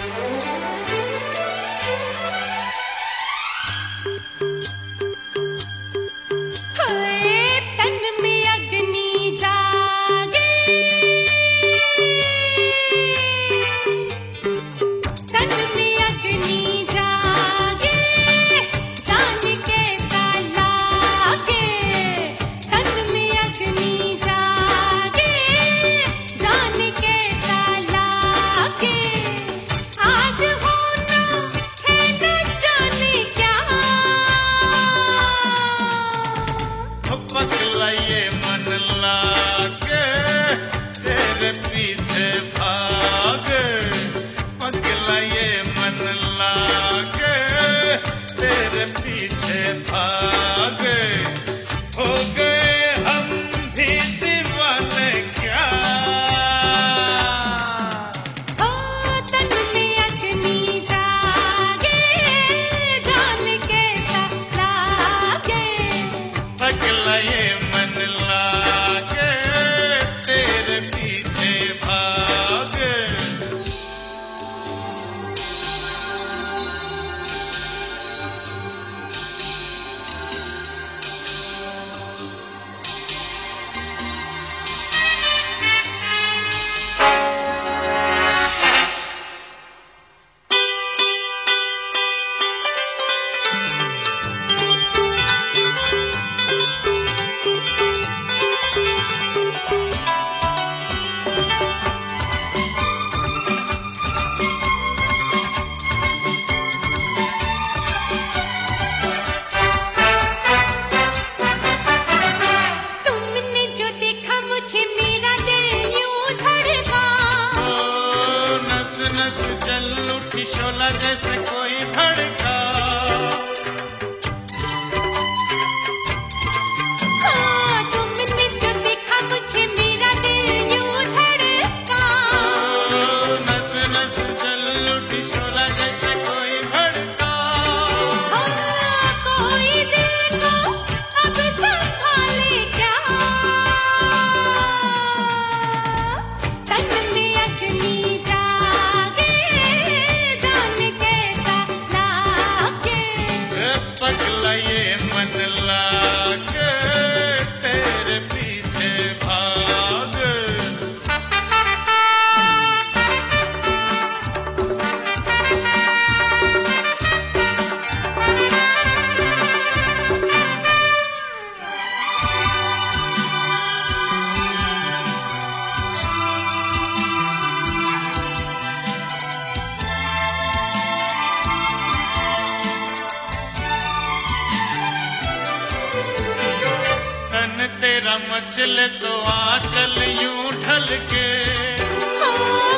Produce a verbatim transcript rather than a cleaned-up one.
पीछे भागे पगला ये मन लागे तेरे पीछे भागे हो गए हम भी दीवाने क्या ओ तन में अग्नि जागे जान के लागे पगला ये मन लागे तेरे पीछे भागे तुमने जो देखा मुझे मेरा दिल यूं धड़का ओ नस नस जल उठी शोला जैसे कोई भड़का हाँ तुमने जो देखा मुझे मेरा दिल यूं धड़का ओ नस नस जल उठी शोला जैसे कोई भड़का हाँ कोई दिल को अब संभाले क्या तन में अग्नि जागे जान कैसा लागे ए पगला ये मन लागे तेरे पीछे भागे तन तेरा मचले तो आंचल यूं ढल के हाँ